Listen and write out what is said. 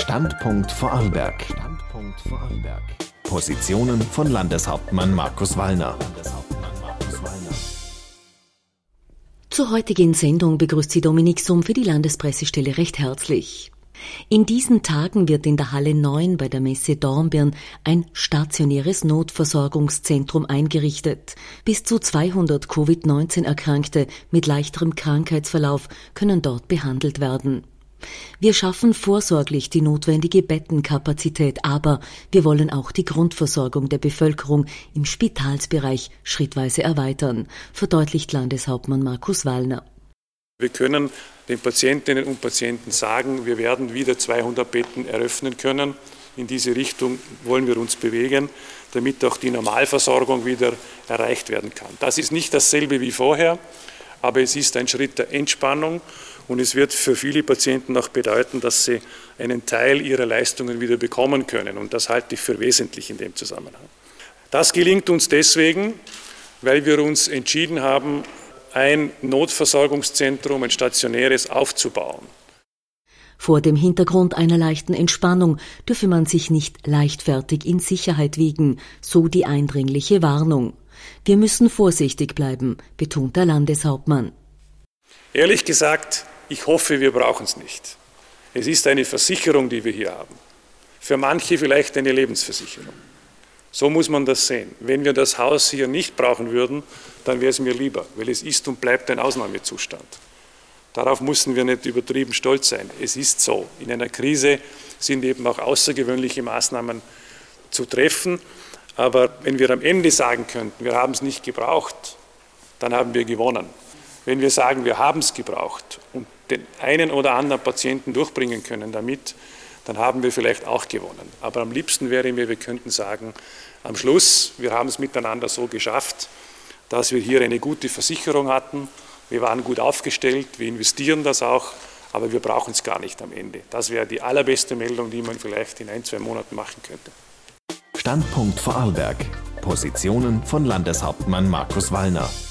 Standpunkt Vorarlberg. Positionen von Landeshauptmann Markus Wallner. Zur heutigen Sendung begrüßt sie Dominik Summ für die Landespressestelle recht herzlich. In diesen Tagen wird in der Halle 9 bei der Messe Dornbirn ein stationäres Notversorgungszentrum eingerichtet. Bis zu 200 Covid-19-Erkrankte mit leichterem Krankheitsverlauf können dort behandelt werden. Wir schaffen vorsorglich die notwendige Bettenkapazität, aber wir wollen auch die Grundversorgung der Bevölkerung im Spitalsbereich schrittweise erweitern, verdeutlicht Landeshauptmann Markus Wallner. Wir können den Patientinnen und Patienten sagen, wir werden wieder 200 Betten eröffnen können. In diese Richtung wollen wir uns bewegen, damit auch die Normalversorgung wieder erreicht werden kann. Das ist nicht dasselbe wie vorher, aber es ist ein Schritt der Entspannung und es wird für viele Patienten auch bedeuten, dass sie einen Teil ihrer Leistungen wieder bekommen können. Und das halte ich für wesentlich in dem Zusammenhang. Das gelingt uns deswegen, weil wir uns entschieden haben, ein Notversorgungszentrum, ein stationäres, aufzubauen. Vor dem Hintergrund einer leichten Entspannung dürfe man sich nicht leichtfertig in Sicherheit wiegen, so die eindringliche Warnung. Wir müssen vorsichtig bleiben, betont der Landeshauptmann. Ehrlich gesagt, ich hoffe, wir brauchen es nicht. Es ist eine Versicherung, die wir hier haben. Für manche vielleicht eine Lebensversicherung. So muss man das sehen. Wenn wir das Haus hier nicht brauchen würden, dann wäre es mir lieber, weil es ist und bleibt ein Ausnahmezustand. Darauf müssen wir nicht übertrieben stolz sein. Es ist so. In einer Krise sind eben auch außergewöhnliche Maßnahmen zu treffen. Aber wenn wir am Ende sagen könnten, wir haben es nicht gebraucht, dann haben wir gewonnen. Wenn wir sagen, wir haben es gebraucht und den einen oder anderen Patienten durchbringen können damit, dann haben wir vielleicht auch gewonnen. Aber am liebsten wäre mir, wir könnten sagen, am Schluss, wir haben es miteinander so geschafft, dass wir hier eine gute Versicherung hatten, wir waren gut aufgestellt, wir investieren das auch, aber wir brauchen es gar nicht am Ende. Das wäre die allerbeste Meldung, die man vielleicht in 1-2 Monaten machen könnte. Standpunkt Vorarlberg. Positionen von Landeshauptmann Markus Wallner.